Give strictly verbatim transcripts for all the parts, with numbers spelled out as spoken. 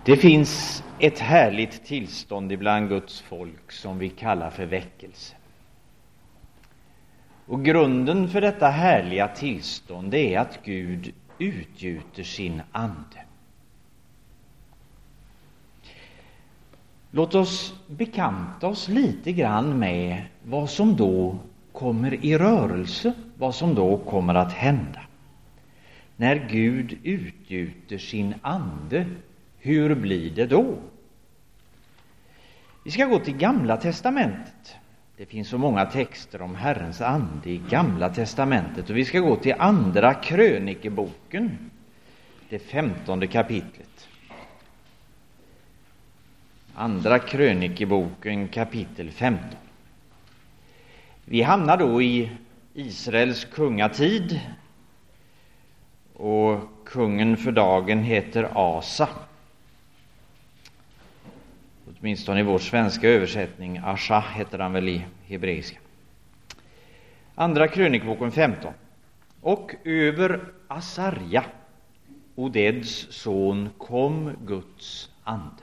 Det finns ett härligt tillstånd ibland Guds folk som vi kallar för väckelse. Och grunden för detta härliga tillstånd är att Gud utgjuter sin ande. Låt oss bekanta oss lite grann med vad som då kommer i rörelse, vad som då kommer att hända. När Gud utgjuter sin ande, hur blir det då? Vi ska gå till Gamla testamentet. Det finns så många texter om Herrens ande i Gamla testamentet. Och vi ska gå till Andra krönikeboken, det femtonde kapitlet. Andra krönikeboken, kapitel femton. Vi hamnar då i Israels kungatid. Och kungen för dagen heter Asa. Åtminstone i vår svenska översättning, Asha heter han väl i hebreiska. Andra krönikboken femton. Och över Asarja, Odeds son, kom Guds ande.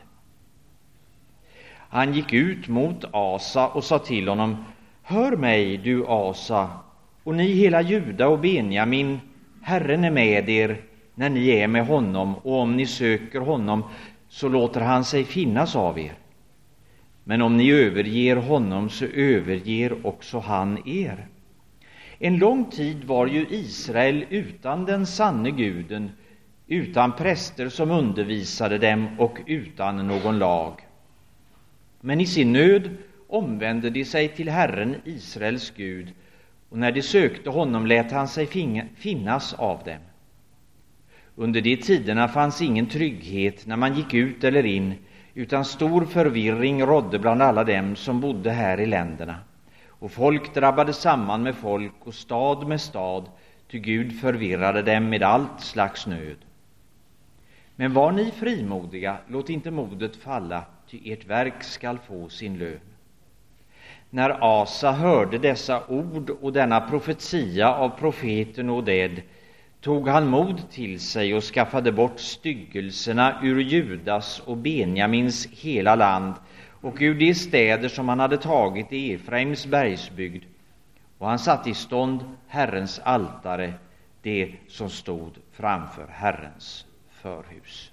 Han gick ut mot Asa och sa till honom: hör mig, du Asa, och ni hela Juda och Benjamin, Herren är med er när ni är med honom, och om ni söker honom så låter han sig finnas av er. Men om ni överger honom så överger också han er. En lång tid var ju Israel utan den sanne guden, utan präster som undervisade dem och utan någon lag. Men i sin nöd omvände de sig till Herren Israels Gud, och när de sökte honom lät han sig finnas av dem. Under de tiderna fanns ingen trygghet när man gick ut eller in, utan stor förvirring rådde bland alla dem som bodde här i länderna. Och folk drabbade samman med folk och stad med stad, ty Gud förvirrade dem med allt slags nöd. Men var ni frimodiga, låt inte modet falla, ty ert verk skall få sin lön. När Asa hörde dessa ord och denna profetia av profeten Oded, tog han mod till sig och skaffade bort styggelserna ur Judas och Benjamins hela land och ur de städer som han hade tagit i Efraims bergsbygd. Och han satte i stånd Herrens altare, det som stod framför Herrens förhus.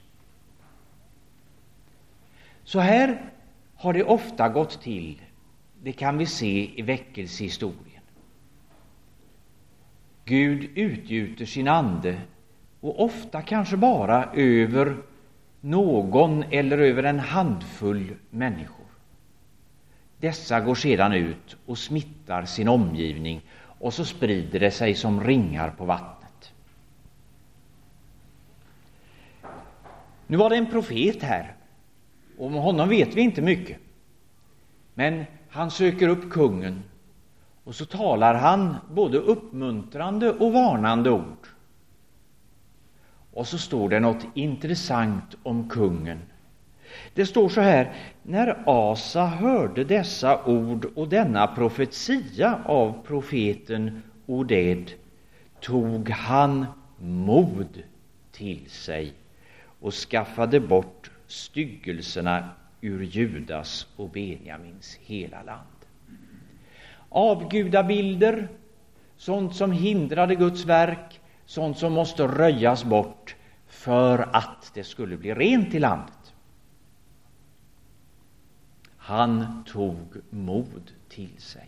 Så här har det ofta gått till. Det kan vi se i väckelsehistorien. Gud utgjuter sin ande, och ofta kanske bara över någon eller över en handfull människor. Dessa går sedan ut och smittar sin omgivning, och så sprider det sig som ringar på vattnet. Nu var det en profet här, och om honom vet vi inte mycket. Men han söker upp kungen, och så talar han både uppmuntrande och varnande ord. Och så står det något intressant om kungen. Det står så här: när Asa hörde dessa ord och denna profetia av profeten Oded, tog han mod till sig och skaffade bort styggelserna ur Judas och Benjamins hela land. Avgudabilder, sånt som hindrade Guds verk, sånt som måste röjas bort för att det skulle bli rent i landet. Han tog mod till sig.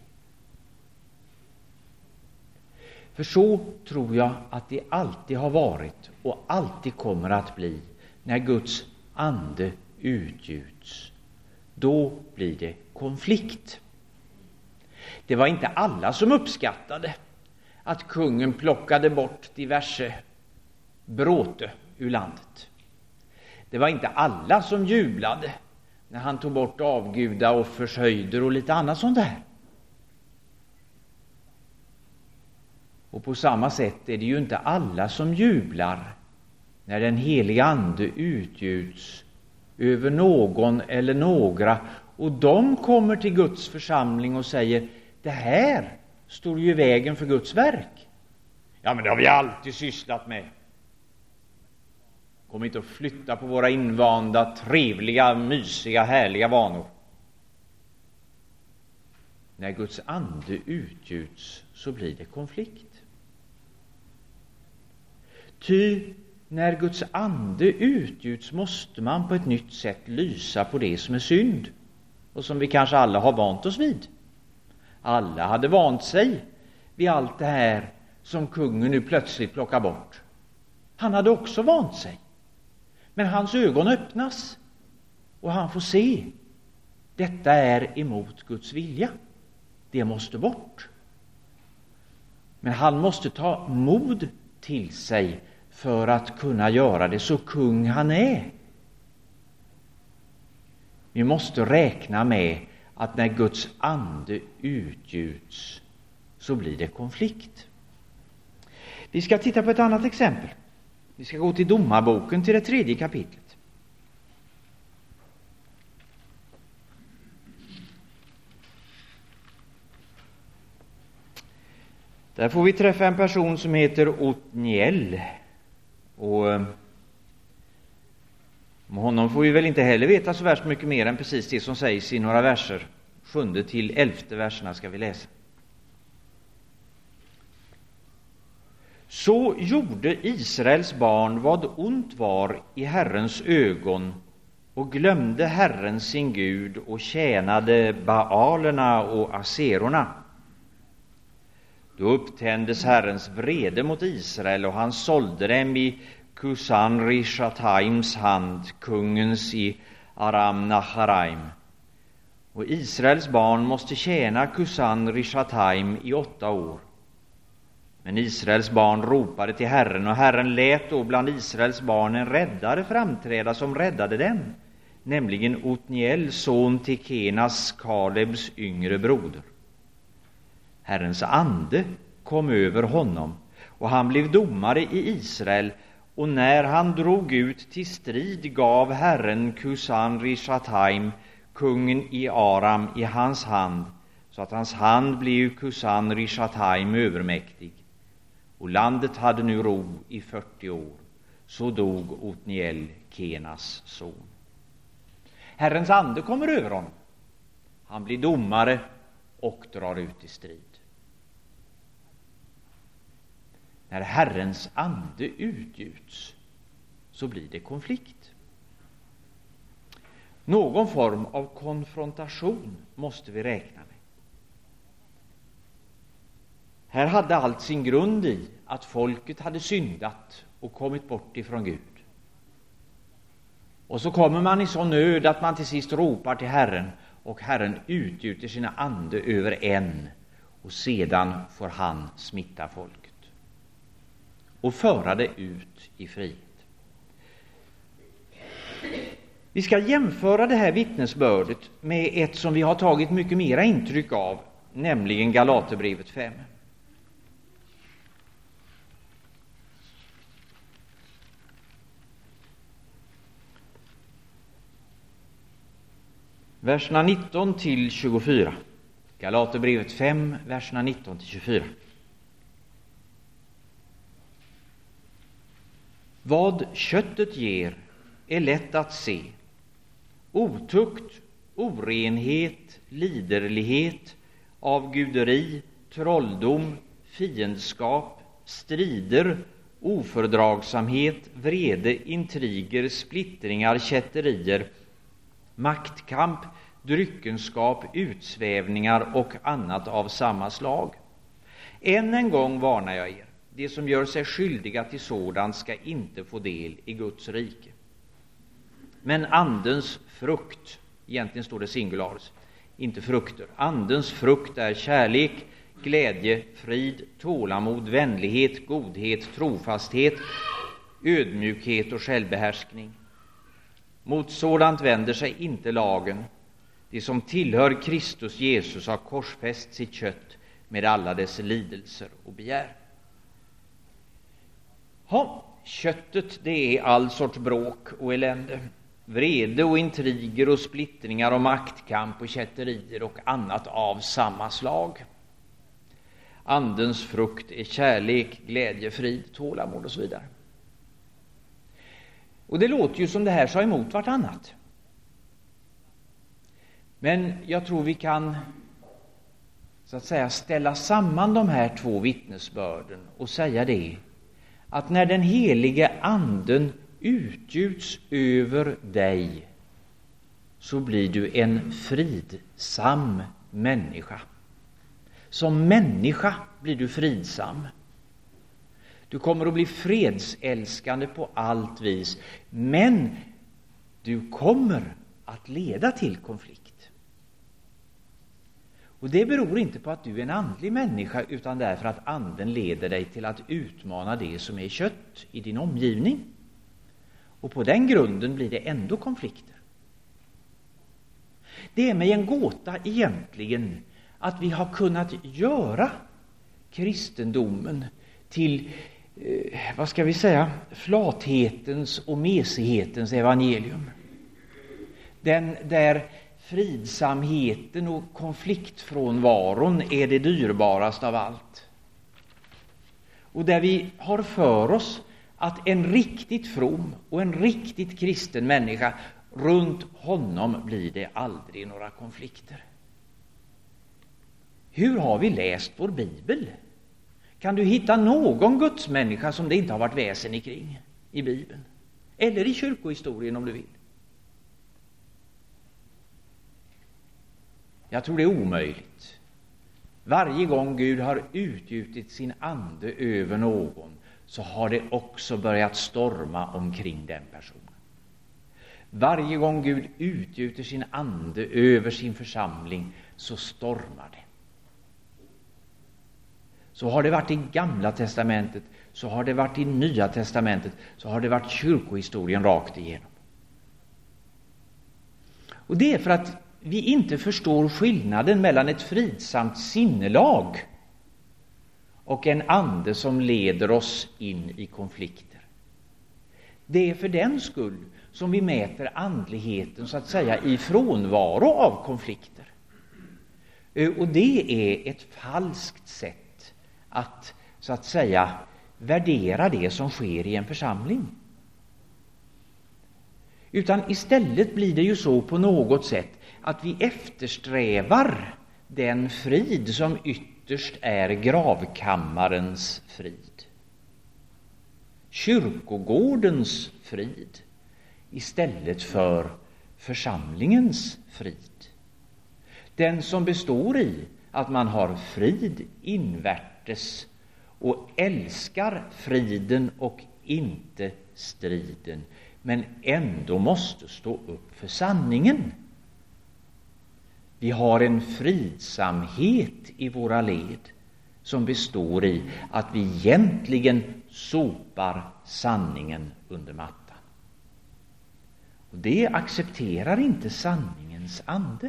För så tror jag att det alltid har varit och alltid kommer att bli när Guds ande utgjuts. Då blir det konflikt. Det var inte alla som uppskattade att kungen plockade bort diverse bråte ur landet. Det var inte alla som jublade när han tog bort avguda och förshöjder och lite annat sånt där. Och på samma sätt är det ju inte alla som jublar när den heliga ande utgjuts över någon eller några, och de kommer till Guds församling och säger: det här står ju i vägen för Guds verk. Ja, men det har vi alltid sysslat med. kommer inte att flytta på våra invanda, trevliga, mysiga, härliga vanor. När Guds ande utgjuts så blir det konflikt. Ty när Guds ande utgjuts måste man på ett nytt sätt lysa på det som är synd och som vi kanske alla har vant oss vid. Alla hade vant sig vid allt det här som kungen nu plötsligt plockar bort. Han hade också vant sig. Men hans ögon öppnas och han får se. Detta är emot Guds vilja. Det måste bort. Men han måste ta mod till sig för att kunna göra det, så kung han är. Vi måste räkna med att när Guds ande utgjuts så blir det konflikt. Vi ska titta på ett annat exempel. Vi ska gå till Domarboken, till det tredje kapitlet. Där får vi träffa en person som heter Otniel. Och om honom får vi väl inte heller veta så värst mycket mer än precis det som sägs i några verser. Sjunde till elfte verserna ska vi läsa. Så gjorde Israels barn vad ont var i Herrens ögon och glömde Herren sin Gud och tjänade Baalerna och Aserorna. Då upptändes Herrens vrede mot Israel och han sålde dem i Kusan-Rishataims hand, kungens i Aram-Naharaim. Och Israels barn måste tjäna Kusan-Rishataim i åtta år. Men Israels barn ropade till Herren, och Herren lät då bland Israels barn en räddare framträda som räddade dem, nämligen Otniel, son till Kenas, Kalebs yngre broder. Herrens ande kom över honom, och han blev domare i Israel, och när han drog ut till strid gav Herren Kusan-Rishataim, kungen i Aram, i hans hand, så att hans hand blev Kusan-Rishataim övermäktig. Och landet hade nu ro i fyrtio år. Så dog Otniel, Kenas son. Herrens ande kommer över honom. Han blir domare och drar ut i strid. När Herrens ande utgjuts så blir det konflikt. Någon form av konfrontation måste vi räkna med. Här hade allt sin grund i att folket hade syndat och kommit bort ifrån Gud. Och så kommer man i sån nöd att man till sist ropar till Herren, och Herren utgjuter sina ande över en, och sedan får han smitta folket och föra det ut i frihet. Vi ska jämföra det här vittnesbördet med ett som vi har tagit mycket mera intryck av, nämligen Galaterbrevet fem. Verserna nitton till tjugofyra. Galaterbrevet fem, verserna nitton till tjugofyra. Vad köttet ger är lätt att se. Otukt, orenhet, liderlighet, avguderi, trolldom, fiendskap, strider, ofördragsamhet, vrede, intriger, splittringar, kätterier, maktkamp, dryckenskap, utsvävningar och annat av samma slag. Än en gång varnar jag er. Det som gör sig skyldiga till sådant ska inte få del i Guds rike. Men andens frukt, egentligen står det singularis, inte frukter. Andens frukt är kärlek, glädje, frid, tålamod, vänlighet, godhet, trofasthet, ödmjukhet och självbehärskning. Mot sådant vänder sig inte lagen. Det som tillhör Kristus Jesus har korsfäst sitt kött med alla dess lidelser och begär. Ja, köttet, det är all sorts bråk och elände. Vrede och intriger och splittringar och maktkamp och kätterier och annat av samma slag. Andens frukt är kärlek, glädje, frid, tålamod och så vidare. Och det låter ju som det här sa emot vartannat. Men jag tror vi kan så att säga ställa samman de här två vittnesbörden och säga det, att när den helige anden utgjuts över dig så blir du en fridsam människa. Som människa blir du fridsam. Du kommer att bli fredsälskande på allt vis, men du kommer att leda till konflikt. Och det beror inte på att du är en andlig människa, utan därför att anden leder dig till att utmana det som är kött i din omgivning. Och på den grunden blir det ändå konflikter. Det är mig en gåta egentligen att vi har kunnat göra kristendomen till, eh, vad ska vi säga, flathetens och mesighetens evangelium. Den där fridsamheten och konfliktfrånvaron är det dyrbaraste av allt. Och där vi har för oss att en riktigt from och en riktigt kristen människa, runt honom blir det aldrig några konflikter. Hur har vi läst vår bibel? Kan du hitta någon gudsmänniska som det inte har varit väsen i kring i bibeln? Eller i kyrkohistorien om du vill? Jag tror det är omöjligt. Varje gång Gud har utgjutit sin ande över någon så har det också börjat storma omkring den personen. Varje gång Gud utgjuter sin ande över sin församling så stormar det. Så har det varit i Gamla testamentet, så har det varit i Nya testamentet, så har det varit kyrkohistorien rakt igenom. Och det är för att vi inte förstår skillnaden mellan ett fridsamt sinnelag och en ande som leder oss in i konflikter. Det är för den skull som vi mäter andligheten så att säga i frånvaro av konflikter. Och det är ett falskt sätt att så att säga värdera det som sker i en församling. Utan istället blir det ju så på något sätt att vi eftersträvar den frid som ytterst är gravkammarens frid. Kyrkogårdens frid istället för församlingens frid. Den som består i att man har frid invärtes och älskar friden och inte striden, men ändå måste stå upp för sanningen. Vi har en fridsamhet i våra led som består i att vi egentligen sopar sanningen under mattan. Och det accepterar inte sanningens ande.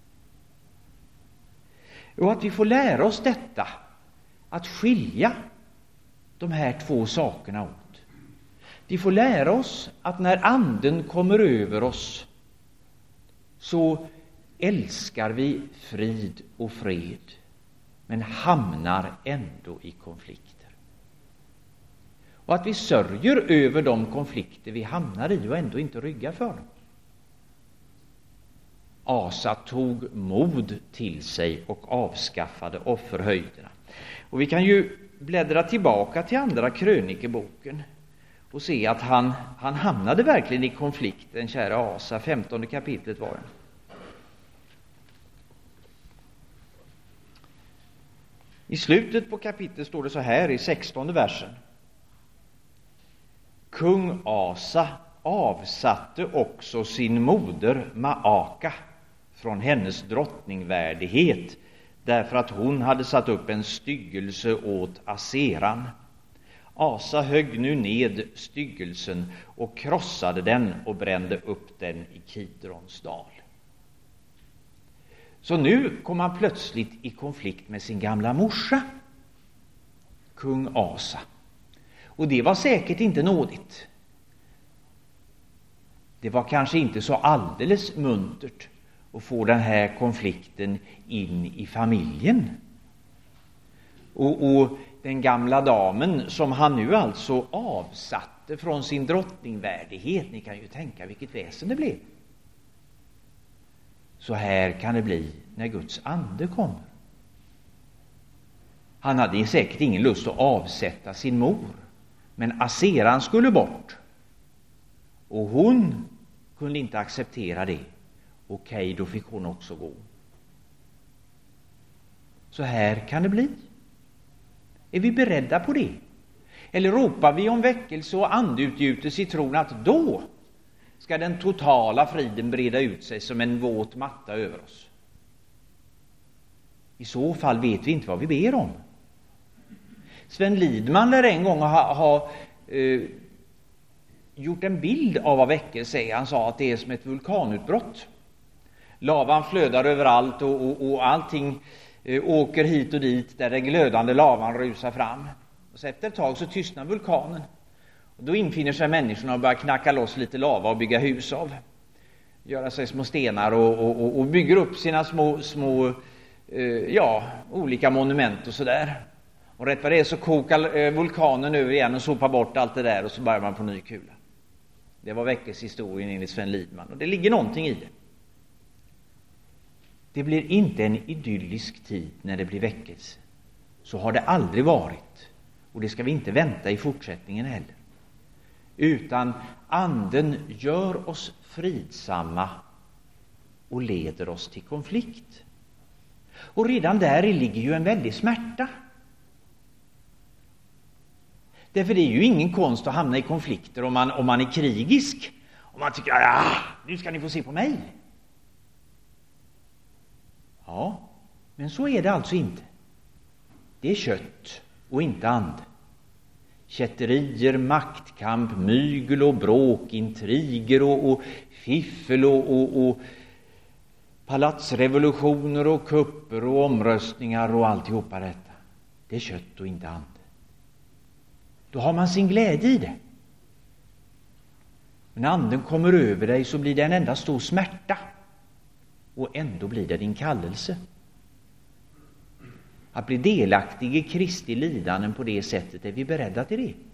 Och att vi får lära oss detta, att skilja de här två sakerna åt. Vi får lära oss att när anden kommer över oss så älskar vi frid och fred, men hamnar ändå i konflikter. Och att vi sörjer över de konflikter vi hamnar i och ändå inte ryggar för dem. Asa tog mod till sig och avskaffade offerhöjderna. Och vi kan ju bläddra tillbaka till andra krönikeboken och se att han, han hamnade verkligen i konflikt, den kära Asa, femtonde kapitlet var det. I slutet på kapitlet står det så här i sextonde versen. Kung Asa avsatte också sin moder Maaka från hennes drottningvärdighet, därför att hon hade satt upp en styggelse åt Aseran. Asa högg nu ned styggelsen och krossade den och brände upp den i Kidrons dal. Så nu kom han plötsligt i konflikt med sin gamla morsa, kung Asa. Och det var säkert inte nådigt. Det var kanske inte så alldeles muntert att få den här konflikten in i familjen. Och, och den gamla damen som han nu alltså avsatte från sin drottningvärdighet. Ni kan ju tänka vilket väsen det blev. Så här kan det bli när Guds ande kommer. Han hade säkert ingen lust att avsätta sin mor, men Aseran skulle bort. Och hon kunde inte acceptera det. Okej, då fick hon också gå. Så här kan det bli. Är vi beredda på det? Eller ropar vi om väckelse och andeutgjutelse i tron att då ska den totala friden breda ut sig som en våt matta över oss? I så fall vet vi inte vad vi ber om. Sven Lidman lär en gång ha, ha eh, gjort en bild av vad väckelse är. Han sa att det är som ett vulkanutbrott. Lavan flödar överallt och, och, och allting eh, åker hit och dit där den glödande lavan rusar fram. Och så efter ett tag så tystnar vulkanen. Och då infinner sig människorna och börjar knacka loss lite lava och bygga hus av. Göra sig små stenar och, och, och bygger upp sina små, små eh, ja, olika monument och sådär. Och rätt vad det är så kokar eh, vulkanen över igen och sopar bort allt det där och så börjar man på ny kula. Det var väckelsehistorien enligt Sven Lidman och det ligger någonting i det. Det blir inte en idyllisk tid när det blir väckelse. Så har det aldrig varit. Och det ska vi inte vänta i fortsättningen heller. Utan anden gör oss fridsamma och leder oss till konflikt. Och redan där ligger ju en väldig smärta. Därför det är ju ingen konst att hamna i konflikter om man, om man är krigisk. Om man tycker, ja, nu ska ni få se på mig. Ja, men så är det alltså inte. Det är kött och inte ande. Kätterier, maktkamp, mygel och bråk, intriger och, och fiffel och, och, och palatsrevolutioner och kupper och omröstningar och alltihopa detta. Det är kött och inte ande. Då har man sin glädje i det. Men när anden kommer över dig så blir det en enda stor smärta. Och ändå blir det din kallelse. Att bli delaktig i Kristi lidanden på det sättet, är vi beredda till det?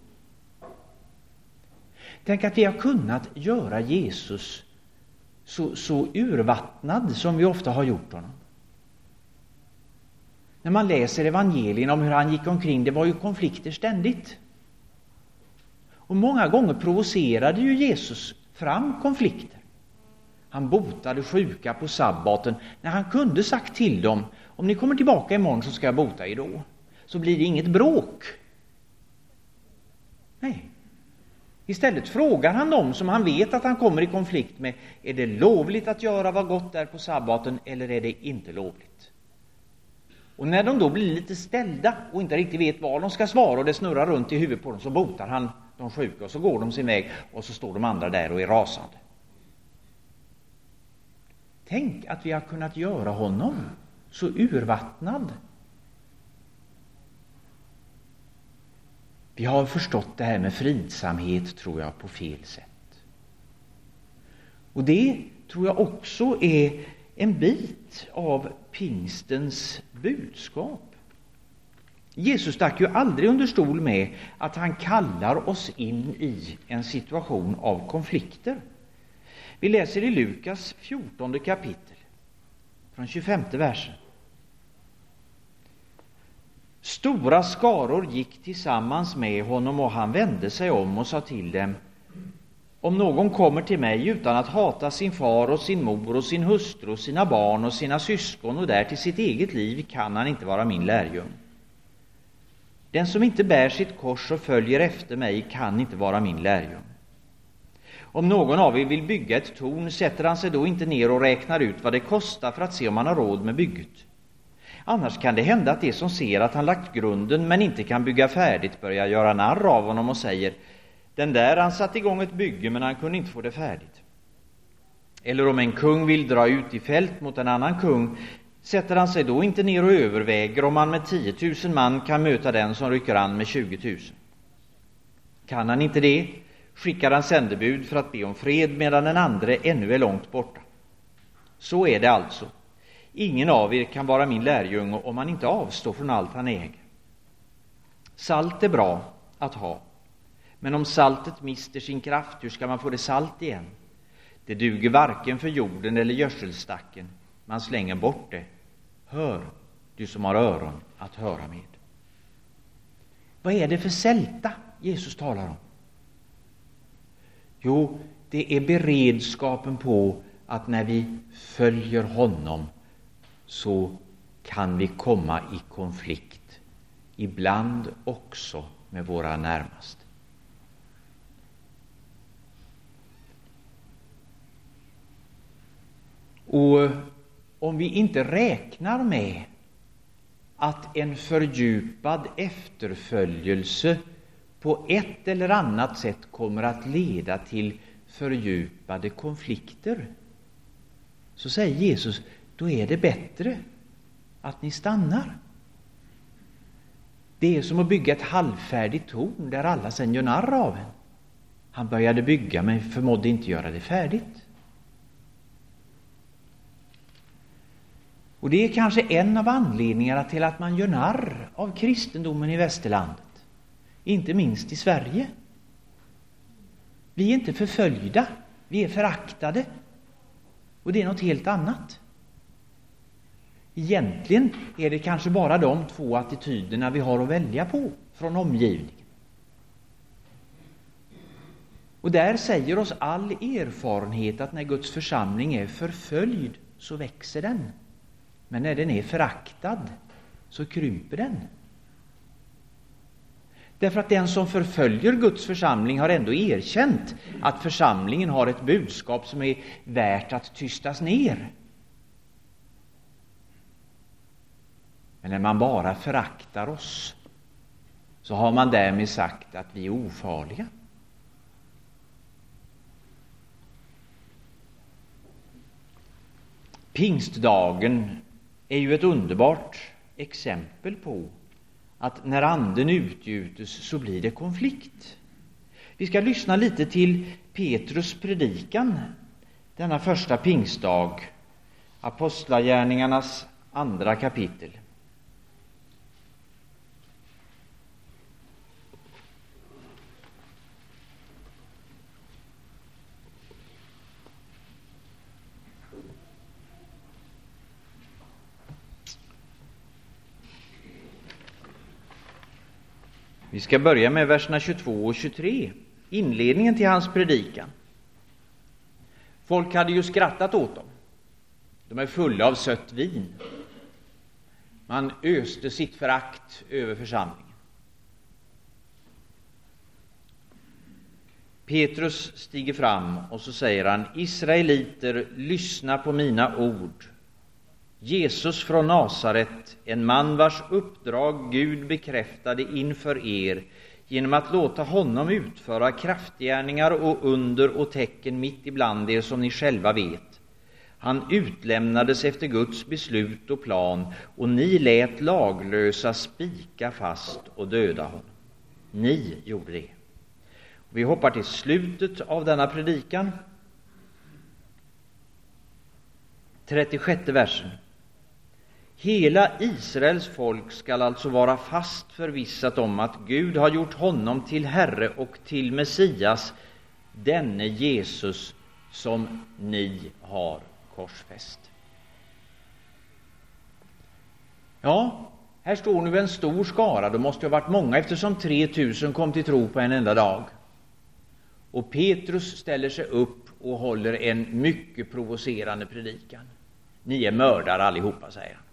Tänk att vi har kunnat göra Jesus så, så urvattnad som vi ofta har gjort honom. När man läser evangelien om hur han gick omkring, det var ju konflikter ständigt. Och många gånger provocerade ju Jesus fram konflikter. Han botade sjuka på sabbaten när han kunde sagt till dem, om ni kommer tillbaka imorgon så ska jag bota er då. Så blir det inget bråk. Nej. Istället frågar han dem som han vet att han kommer i konflikt med, är det lovligt att göra vad gott där på sabbaten eller är det inte lovligt? Och när de då blir lite ställda och inte riktigt vet vad de ska svara och det snurrar runt i huvudet på dem, så botar han de sjuka och så går de sin väg och så står de andra där och är rasande. Tänk att vi har kunnat göra honom så urvattnad. Vi har förstått det här med fridsamhet, tror jag, på fel sätt. Och det tror jag också är en bit av pingstens budskap. Jesus stack ju aldrig under stol med att han kallar oss in i en situation av konflikter. Vi läser i Lukas fjortonde kapitel, från tjugofemte versen. Stora skaror gick tillsammans med honom och han vände sig om och sa till dem, om någon kommer till mig utan att hata sin far och sin mor och sin hustru och sina barn och sina syskon och där till sitt eget liv kan han inte vara min lärjung. Den som inte bär sitt kors och följer efter mig kan inte vara min lärjung. Om någon av er vill bygga ett torn sätter han sig då inte ner och räknar ut vad det kostar för att se om han har råd med bygget. Annars kan det hända att det som ser att han lagt grunden men inte kan bygga färdigt börjar göra narr av honom och säger, den där han satt igång ett bygge men han kunde inte få det färdigt. Eller om en kung vill dra ut i fält mot en annan kung sätter han sig då inte ner och överväger om han med tiotusen man kan möta den som rycker an med tjugotusen. Kan han inte det, skickar han sändebud för att be om fred medan den andra ännu är långt borta. Så är det alltså. Ingen av er kan vara min lärjunge om han inte avstår från allt han äger. Salt är bra att ha, men om saltet mister sin kraft, hur ska man få det salt igen? Det duger varken för jorden eller gödselstacken. Man slänger bort det. Hör, du som har öron att höra med. Vad är det för sälta Jesus talar om? Jo, det är beredskapen på att när vi följer honom så kan vi komma i konflikt, ibland också med våra närmaste. Och om vi inte räknar med att en fördjupad efterföljelse på ett eller annat sätt kommer att leda till fördjupade konflikter, så säger Jesus, då är det bättre att ni stannar. Det är som att bygga ett halvfärdigt torn där alla sen gör narr av en. Han började bygga men förmådde inte göra det färdigt. Och det är kanske en av anledningarna till att man gör narr av kristendomen i västerlandet. Inte minst i Sverige. Vi är inte förföljda, vi är föraktade. Och det är något helt annat. Egentligen är det kanske bara de två attityderna vi har att välja på från omgivningen. Och där säger oss all erfarenhet att när Guds församling är förföljd så växer den. Men när den är föraktad så krymper den. Därför att den som förföljer Guds församling har ändå erkänt att församlingen har ett budskap som är värt att tystas ner. Men när man bara föraktar oss så har man därmed sagt att vi är ofarliga. Pingstdagen är ju ett underbart exempel på att när anden utgjuts så blir det konflikt. Vi ska lyssna lite till Petrus predikan denna första pingstdag, Apostlagärningarnas andra kapitel. Vi ska börja med verserna tjugotvå och tjugotre, inledningen till hans predikan. Folk hade ju skrattat åt dem. De är fulla av sött vin. Man öste sitt förakt över församlingen. Petrus stiger fram och så säger han: Israeliter, lyssna på mina ord. Jesus från Nasaret, en man vars uppdrag Gud bekräftade inför er genom att låta honom utföra kraftgärningar och under och tecken mitt ibland er som ni själva vet. Han utlämnades efter Guds beslut och plan, och ni lät laglösa spika fast och döda honom. Ni gjorde det. Vi hoppar till slutet av denna predikan. trettiosjätte versen. Hela Israels folk skall alltså vara fast förvissat om att Gud har gjort honom till Herre och till Messias, denne Jesus som ni har korsfäst. Ja, här står nu en stor skara. Det måste ha varit många eftersom tre tusen kom till tro på en enda dag. Och Petrus ställer sig upp och håller en mycket provocerande predikan. Ni är mördare allihopa, säger han.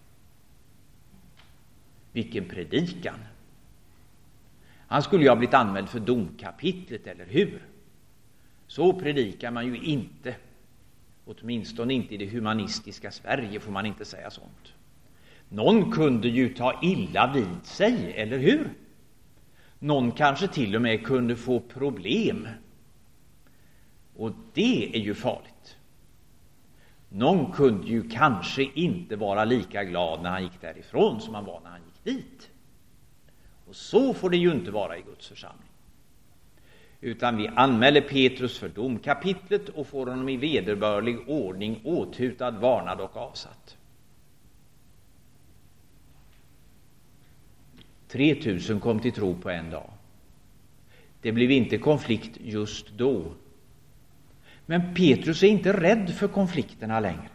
Vilken predikan! Han skulle ju ha blivit anmäld för domkapitlet, eller hur? Så predikar man ju inte. Åtminstone inte i det humanistiska Sverige får man inte säga sånt. Någon kunde ju ta illa vid sig, eller hur? Någon kanske till och med kunde få problem. Och det är ju farligt. Någon kunde ju kanske inte vara lika glad när han gick därifrån som han var när han gick dit. Och så får det ju inte vara i Guds församling. Utan vi anmäler Petrus för domkapitlet och får honom i vederbörlig ordning åthutad, varnad och avsatt. tre tusen kom till tro på en dag. Det blev inte konflikt just då. Men Petrus är inte rädd för konflikterna längre.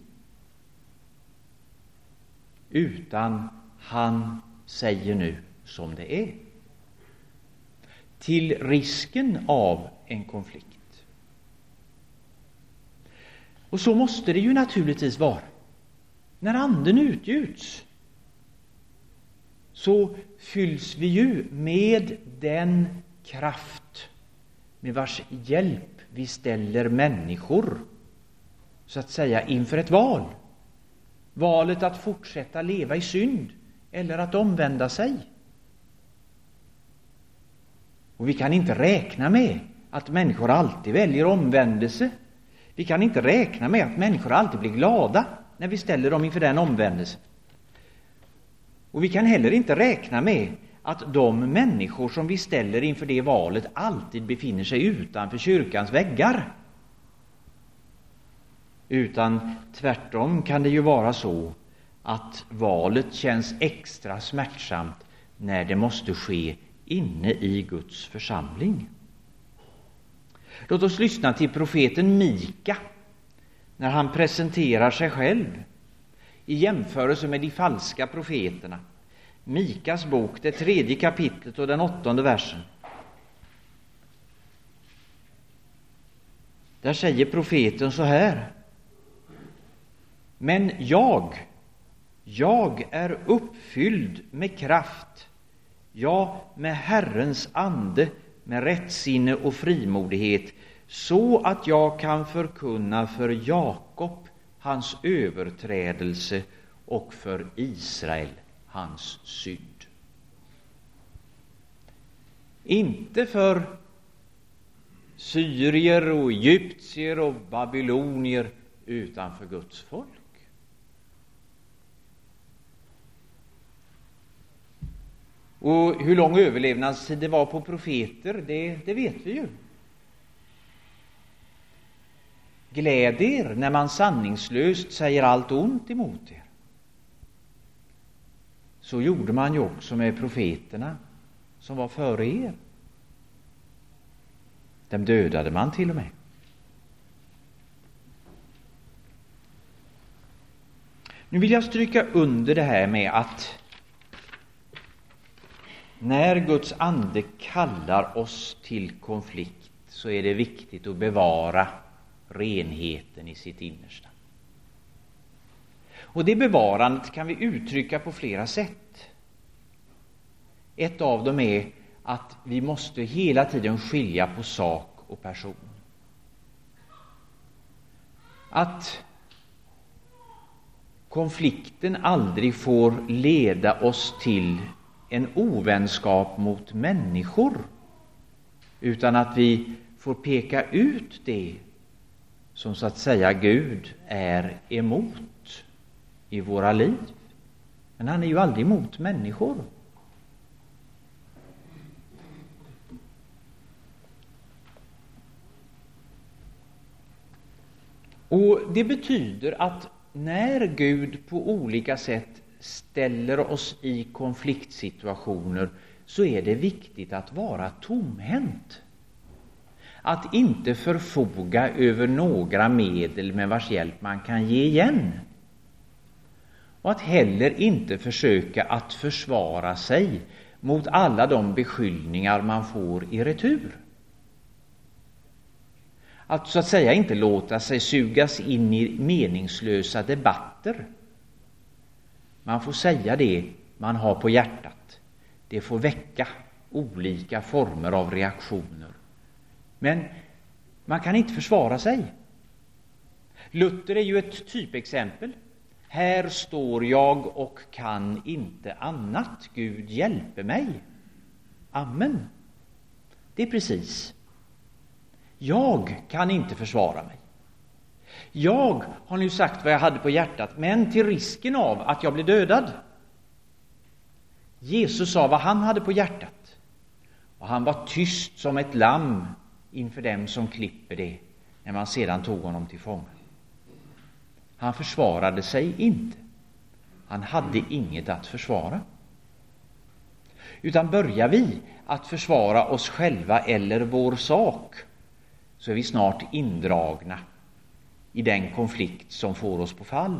Utan han säger nu som det är. Till risken av en konflikt. Och så måste det ju naturligtvis vara. När anden utgjuts så fylls vi ju med den kraft med vars hjälp vi ställer människor så att säga inför ett val. Valet att fortsätta leva i synd eller att omvända sig. Och vi kan inte räkna med att människor alltid väljer omvändelse. Vi kan inte räkna med att människor alltid blir glada när vi ställer dem inför den omvändelsen. Och vi kan heller inte räkna med att de människor som vi ställer inför det valet alltid befinner sig utanför kyrkans väggar. Utan tvärtom kan det ju vara så att valet känns extra smärtsamt när det måste ske inne i Guds församling. Låt oss lyssna till profeten Mika när han presenterar sig själv i jämförelse med de falska profeterna. Mikas bok, det tredje kapitlet och den åttonde versen. Där säger profeten så här: Men jag, jag är uppfylld med kraft, ja, med Herrens ande, med rättsinne och frimodighet, så att jag kan förkunna för Jakob hans överträdelse och för Israel hans synd. Inte för syrier och egyptier och babylonier, utan för Guds folk. Och hur lång överlevnadstid det var på profeter, det, det vet vi ju. Gläd er när man sanningslöst säger allt ont emot er. Så gjorde man ju också med profeterna som var före er. Dem dödade man till och med. Nu vill jag stryka under det här med att när Guds ande kallar oss till konflikt så är det viktigt att bevara renheten i sitt innersta. Och det bevarandet kan vi uttrycka på flera sätt. Ett av dem är att vi måste hela tiden skilja på sak och person. Att konflikten aldrig får leda oss till en ovänskap mot människor, utan att vi får peka ut det som så att säga Gud är emot i våra liv. Men han är ju aldrig emot människor. Och det betyder att när Gud på olika sätt ställer oss i konfliktsituationer så är det viktigt att vara tomhänt. Att inte förfoga över några medel med vars hjälp man kan ge igen. Och att heller inte försöka att försvara sig mot alla de beskyllningar man får i retur. Att så att säga inte låta sig sugas in i meningslösa debatter. Man får säga det man har på hjärtat. Det får väcka olika former av reaktioner. Men man kan inte försvara sig. Luther är ju ett typexempel. Här står jag och kan inte annat. Gud hjälper mig. Amen. Det är precis. Jag kan inte försvara mig. Jag har nu sagt vad jag hade på hjärtat, men till risken av att jag blir dödad. Jesus sa vad han hade på hjärtat. Och han var tyst som ett lamm inför dem som klipper det, när man sedan tog honom till fånga. Han försvarade sig inte. Han hade inget att försvara. Utan börjar vi att försvara oss själva eller vår sak, så är vi snart indragna i den konflikt som får oss på fall.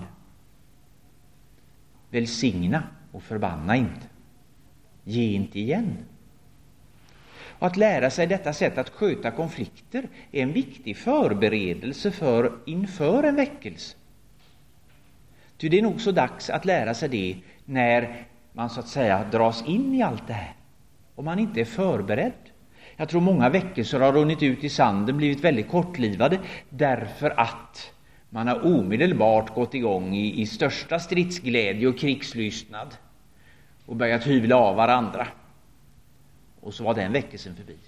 Välsigna och förbanna inte. Ge inte igen. Och att lära sig detta sätt att sköta konflikter är en viktig förberedelse för inför en väckelse. Ty det är nog så dags att lära sig det när man så att säga dras in i allt det här. Om man inte är förberedd. Jag tror många väckelser har runnit ut i sanden, blivit väldigt kortlivade, därför att man har omedelbart gått igång i, i största stridsglädje och krigslystnad och börjat hyvla av varandra. Och så var den väckelsen förbi.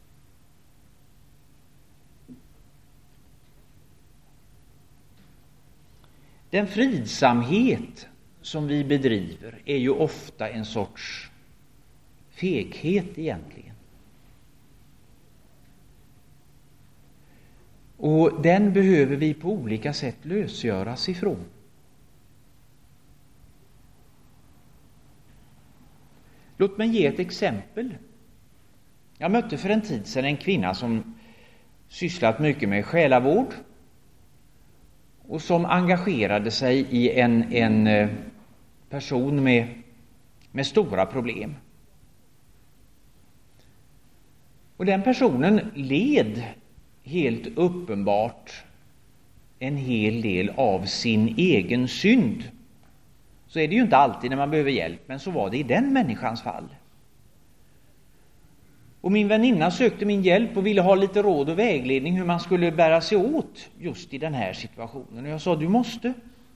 Den fridsamhet som vi bedriver är ju ofta en sorts feghet egentligen. Och den behöver vi på olika sätt lösgöras ifrån. Låt mig ge ett exempel. Jag mötte för en tid sedan en kvinna som sysslat mycket med själavård och som engagerade sig i en, en person med, med stora problem. Och den personen led helt uppenbart en hel del av sin egen synd. Så är det ju inte alltid när man behöver hjälp, men så var det i den människans fall. Och min väninna sökte min hjälp och ville ha lite råd och vägledning hur man skulle bära sig åt just i den här situationen. Och jag sa, du måste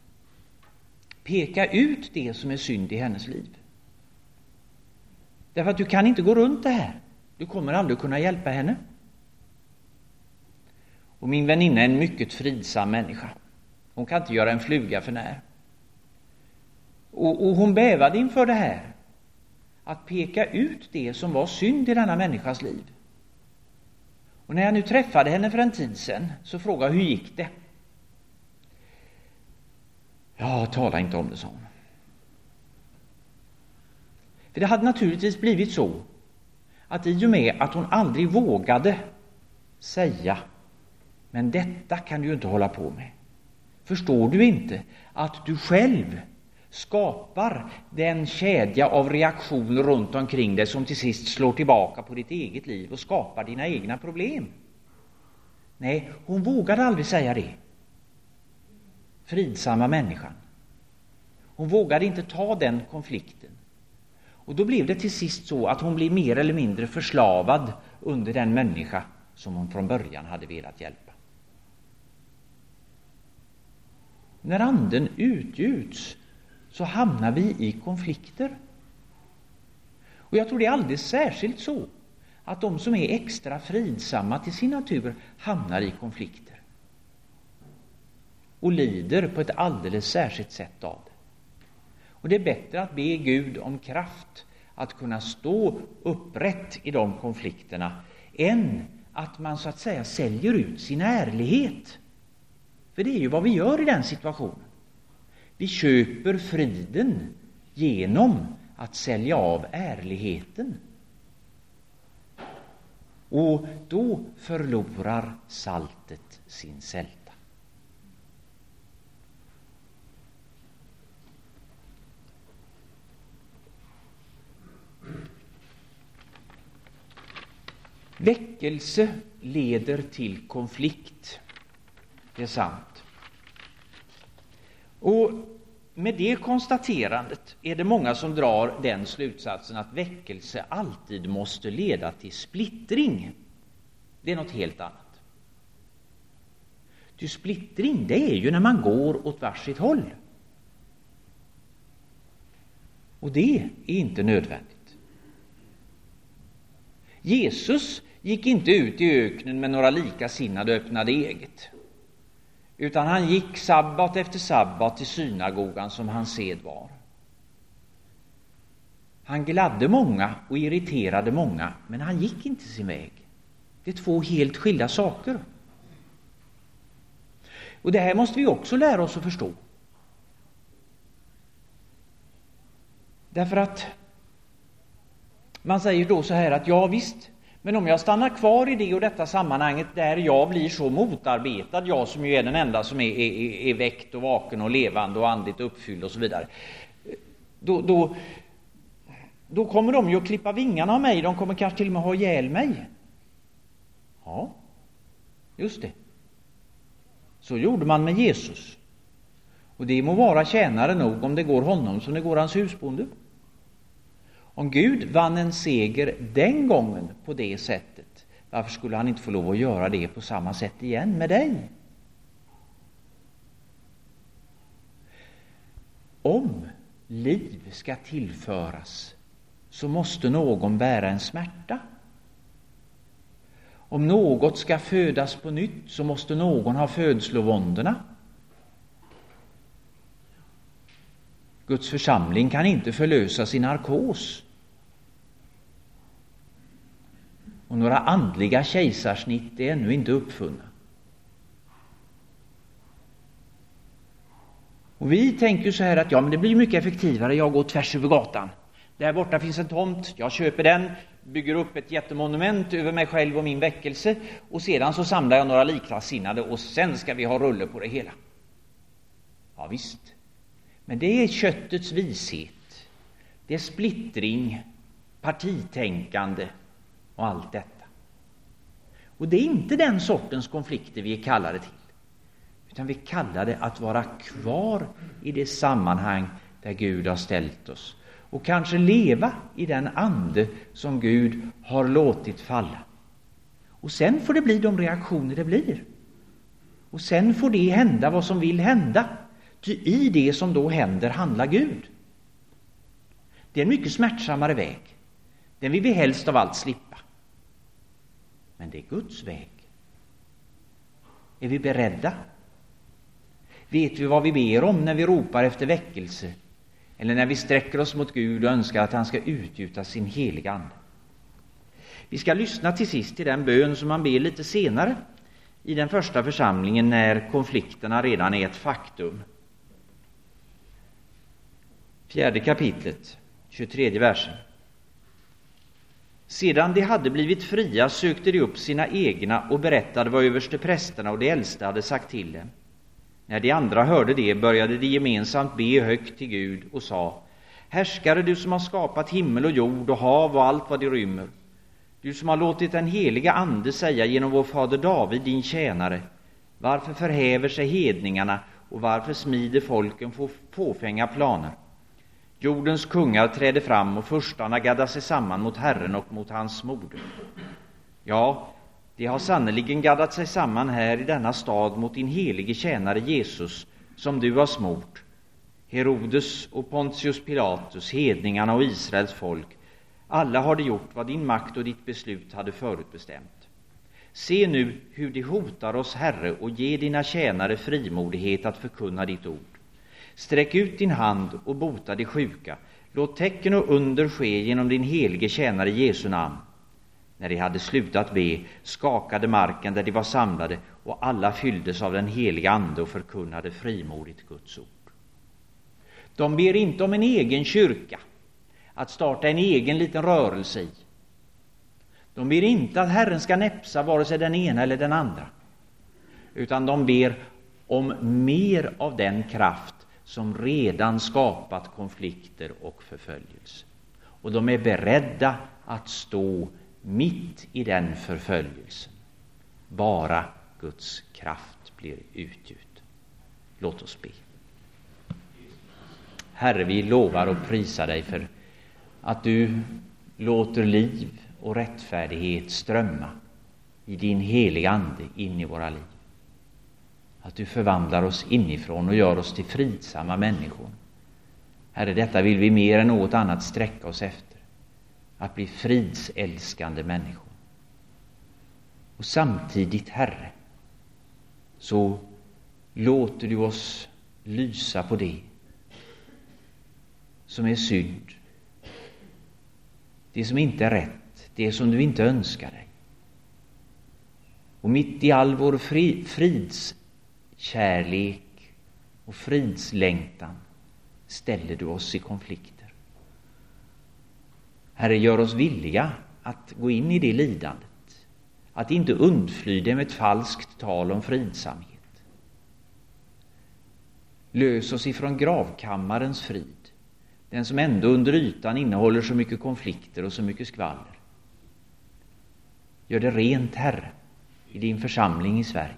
peka ut det som är synd i hennes liv. Därför att du kan inte gå runt det här. Du kommer aldrig kunna hjälpa henne. Och min väninna är en mycket fridsam människa. Hon kan inte göra en fluga för när. Och, och hon bävade inför det här. Att peka ut det som var synd i denna människas liv. Och när jag nu träffade henne för en tid sedan så frågade jag, hur gick det? Ja, tala inte om det, sa hon. För det hade naturligtvis blivit så att i och med att hon aldrig vågade säga, men detta kan du ju inte hålla på med. Förstår du inte att du själv skapar den kedja av reaktioner runt omkring dig som till sist slår tillbaka på ditt eget liv och skapar dina egna problem? Nej, hon vågade aldrig säga det. Fridsamma människan. Hon vågade inte ta den konflikten. Och då blev det till sist så att hon blev mer eller mindre förslavad under den människa som hon från början hade velat hjälpa. När anden utgjuts så hamnar vi i konflikter. Och jag tror det är alldeles särskilt så att de som är extra fridsamma till sin natur hamnar i konflikter. Och lider på ett alldeles särskilt sätt av det. Och det är bättre att be Gud om kraft att kunna stå upprätt i de konflikterna än att man så att säga säljer ut sin ärlighet. För det är ju vad vi gör i den situationen. Vi köper friden genom att sälja av ärligheten. Och då förlorar saltet sin sälta. Väckelse leder till konflikt. Det är sant. Och med det konstaterandet är det många som drar den slutsatsen att väckelse alltid måste leda till splittring. Det är något helt annat. Ty splittring, det är ju när man går åt varsitt håll. Och det är inte nödvändigt. Jesus gick inte ut i öknen med några likasinnade öppnade eget. Utan han gick sabbat efter sabbat till synagogan som hans sed var. Han gladde många och irriterade många, men han gick inte sin väg. Det är två helt skilda saker. Och det här måste vi också lära oss att förstå. Därför att Man säger då så här att ja visst, men om jag stannar kvar i det och detta sammanhanget där jag blir så motarbetad, jag som ju är den enda som är, är, är väckt och vaken och levande och andligt uppfylld och så vidare, då, då, då kommer de ju att klippa vingarna av mig, de kommer kanske till och med ha ihjäl mig. Ja, just det. Så gjorde man med Jesus. Och det må vara tjänare nog om det går honom som det går hans husbonde. Om Gud vann en seger den gången på det sättet, varför skulle han inte få lov att göra det på samma sätt igen med dig? Om liv ska tillföras så måste någon bära en smärta. Om något ska födas på nytt så måste någon ha födslovåndorna. Guds församling kan inte förlösa sin narkos. Och några andliga kejsarsnitt är ännu inte uppfunna. Och vi tänker så här att ja, men det blir mycket effektivare, jag går tvärs över gatan. Där borta finns en tomt, jag köper den, bygger upp ett jättemonument över mig själv och min väckelse, och sedan så samlar jag några likasinnade och sen ska vi ha rulle på det hela. Ja visst, men det är köttets vishet, det är splittring, partitänkande och allt detta. Och det är inte den sortens konflikter vi är kallade till, utan vi kallar det att vara kvar i det sammanhang där Gud har ställt oss. Och kanske leva i den ande som Gud har låtit falla. Och sen får det bli de reaktioner det blir. Och sen får det hända vad som vill hända. Ty i det som då händer handlar Gud. Det är en mycket smärtsammare väg. Den vill vi helst av allt slippa. Men det är Guds väg. Är vi beredda? Vet vi vad vi ber om när vi ropar efter väckelse? Eller när vi sträcker oss mot Gud och önskar att han ska utgjuta sin heliga ande? Vi ska lyssna till sist till den bön som man ber lite senare i den första församlingen när konflikterna redan är ett faktum. Fjärde kapitlet, tjugotredje versen. Sedan de hade blivit fria sökte de upp sina egna och berättade vad översteprästerna och de äldste hade sagt till dem. När de andra hörde det började de gemensamt be högt till Gud och sa: Härskare, du som har skapat himmel och jord och hav och allt vad de rymmer, du som har låtit den heliga ande säga genom vår fader David, din tjänare, varför förhäver sig hedningarna och varför smider folken få fåfänga planer? Jordens kungar träder fram och furstarna gaddar sig samman mot Herren och mot hans moder. Ja, de har sannoliken gaddat sig samman här i denna stad mot din helige tjänare Jesus, som du har smort. Herodes och Pontius Pilatus, hedningarna och Israels folk, alla har de gjort vad din makt och ditt beslut hade förutbestämt. Se nu hur de hotar oss, Herre, och ge dina tjänare frimodighet att förkunna ditt ord. Sträck ut din hand och bota de sjuka. Låt tecken och under ske genom din helige tjänare Jesu namn. När de hade slutat be skakade marken där de var samlade, och alla fylldes av den heliga ande och förkunnade frimodigt Guds ord. De ber inte om en egen kyrka, att starta en egen liten rörelse i. De ber inte att Herren ska näpsa vare sig den ena eller den andra, utan de ber om mer av den kraft som redan skapat konflikter och förföljelse. Och de är beredda att stå mitt i den förföljelsen. Bara Guds kraft blir utgjut. Låt oss be. Herre, vi lovar och prisar dig för att du låter liv och rättfärdighet strömma i din heliga ande in i våra liv. Att du förvandlar oss inifrån och gör oss till fridsamma människor. Herre, detta vill vi mer än något annat sträcka oss efter. Att bli fridsälskande människor. Och samtidigt, Herre, så låter du oss lysa på det som är synd. Det som inte är rätt. Det som du inte önskar dig. Och mitt i all vår fri, fridskärlek och fridslängtan ställer du oss i konflikter. Herre, gör oss villiga att gå in i det lidandet, att inte undfly det med ett falskt tal om fridsamhet. Lös oss ifrån gravkammarens frid, den som ändå under ytan innehåller så mycket konflikter och så mycket skvaller. Gör det rent, Herre, i din församling i Sverige.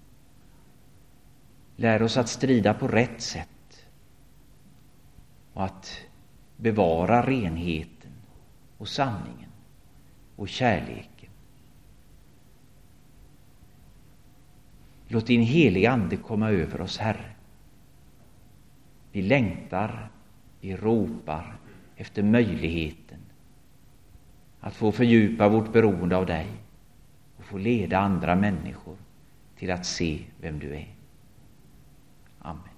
Lär oss att strida på rätt sätt och att bevara renheten och sanningen och kärleken. Låt din heliga ande komma över oss, Herre. Vi längtar, vi ropar efter möjligheten att få fördjupa vårt beroende av dig och få leda andra människor till att se vem du är. Amen.